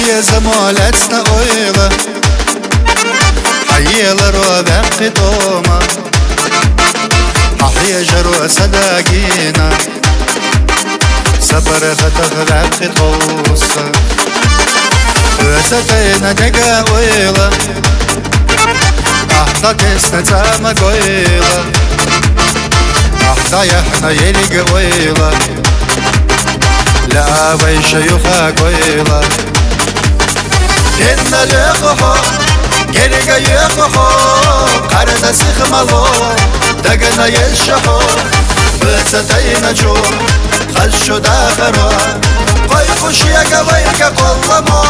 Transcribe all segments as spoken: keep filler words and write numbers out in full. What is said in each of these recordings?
حي زمالتنا اويلا حي لرو بقدوما حي جرو صداقينا صبر فتح بقدوسا وستينا دقا اويلا احنا تسنا تاما قويلا احنا يحنا يلقى اويلا لا ويش يخا قويلا إن لقحو كريقا يقحو قرد سخمالو دقنا يشحو بستينا جو خشو داخرو قوي خشيقا ويقا قلمو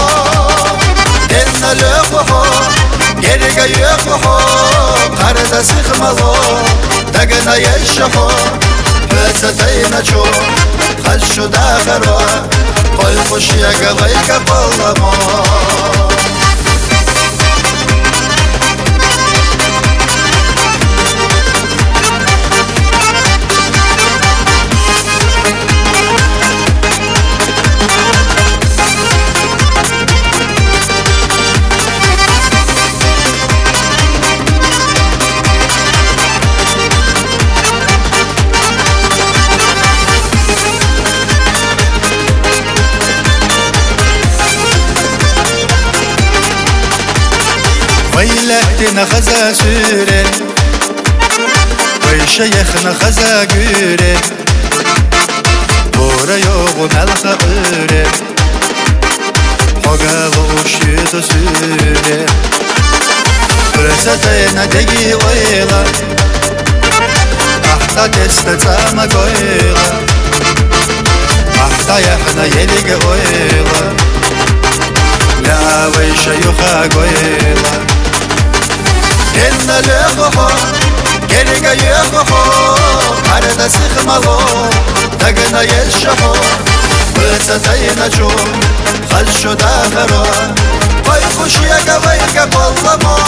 إن لقحو كريقا يقحو قرد سخمالو دقنا يشحو بستينا جو خشو داخرو قوي خشيقا ويقا قلمو ويلتنا خزا سوري ويشيخنا خزا قوري بورا يوغو ملخا قوري حقا وشيدو سوري فرستينا دقي ويلا احتا تستتاما قويلا احتا يحنا يلقى ويلا لا ويشيخا قويلا إن لقحو كريقا يقحو قرد سخمالو دقنا يشحو وستينا جو خشو داخرو قوي خشيقا ويقا قلمو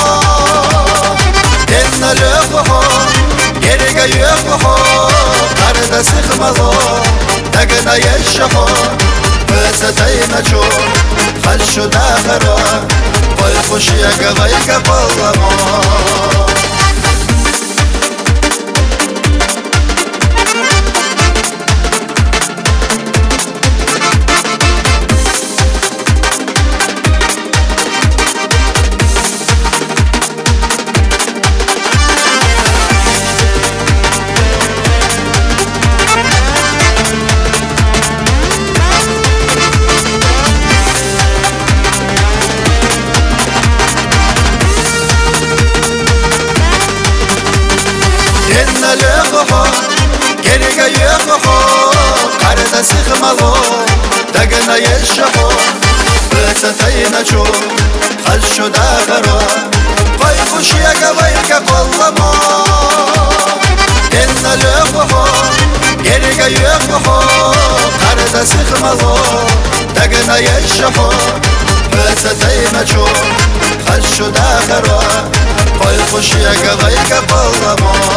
إن لقحو كريقا يقحو قرد سخمالو دقنا يشحو وستينا جو خشو داخرو قوي خشيقا ويقا قلمو إن لقحو كريقا يقحو قرد سخمالو دقنا يشحو بستينا جو خشو داخرو قوي خشيقا ويقا قلمو إن لقحو كريقا يقحو قرد سخمالو دقنا يشحو بستينا جو خشو داخرو قوي خشيقا ويقا قلمو